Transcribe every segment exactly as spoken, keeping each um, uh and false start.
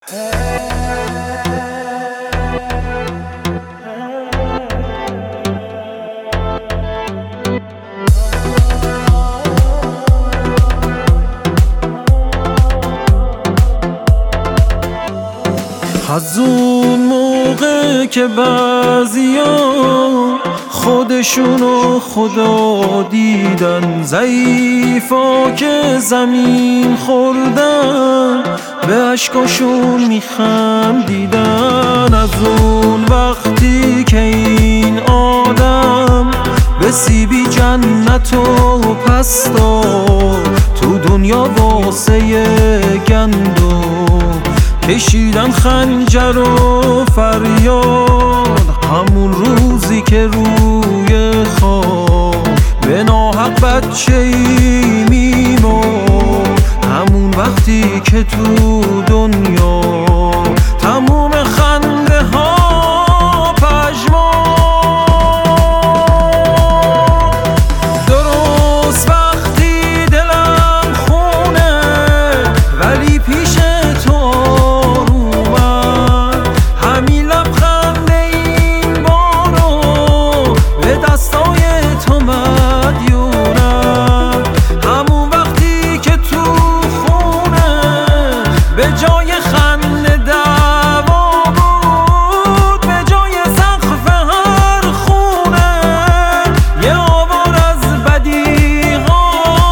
از اون موقع که بعضیا خودشونو خدا دیدن، ضعیفا که زمین خوردن به عشقاشون میخندیدن. از اون وقتی که این آدم به سیبی جنت و پس داد، تو دنیا واسه گندم کشیدن خنجر و فریاد. همون روزی که روی خواب به ناحق بچه‌ای میمرد، همون وقتی که تو دنیا تموم خنده ها پژمرد. درست وقتی دلم خونه ولی پیش به جای خنده دعوا بود، به جای سقف هر خونه یه آوار از بدیعا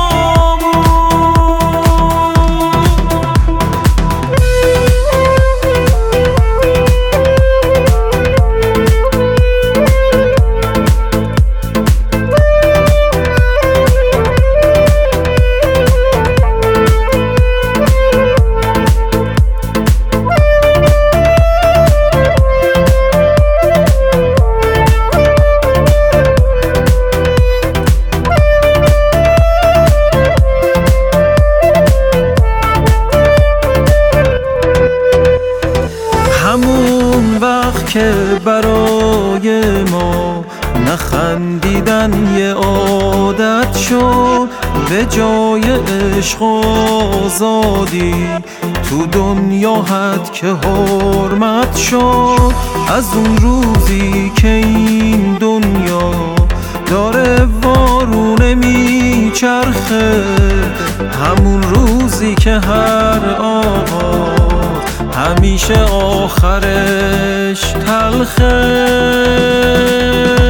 همون وقت که برای ما نخندیدن یه عادت شد، به جای عشق و آزادی تو دنیا حد که حرمت شد. از اون روزی که این دنیا داره وارونه میچرخه، همون روزی که هر آغاز همیشه آخرش تلخه.